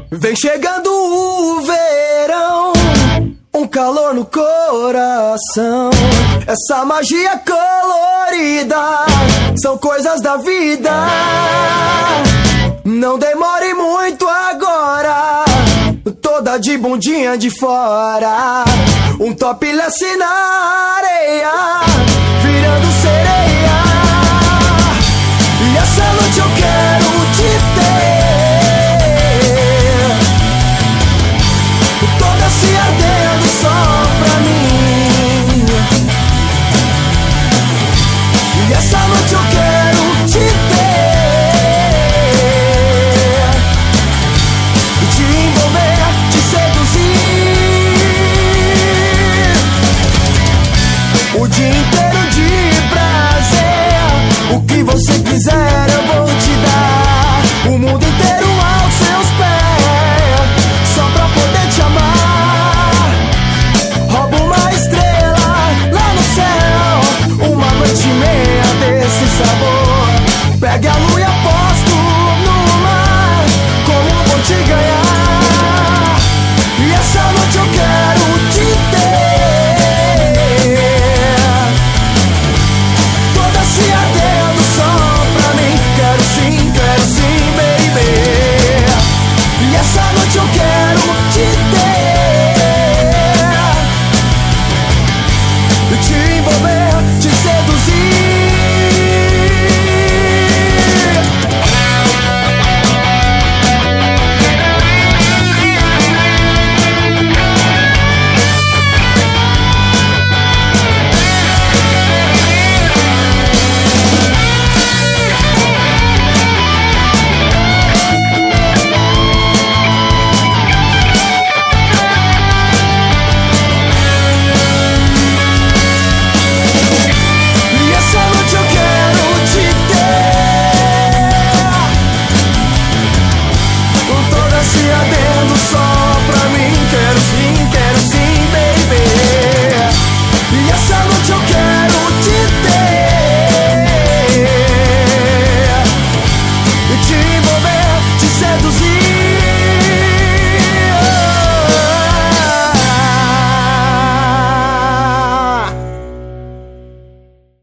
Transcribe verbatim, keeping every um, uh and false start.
Vem chegando o verão, um calor no coração. Essa magia colorida são coisas da vida. Não demore muito agora, toda de bundinha de fora, um topless na areia, virando sereia. E essa noite eu quero te ter.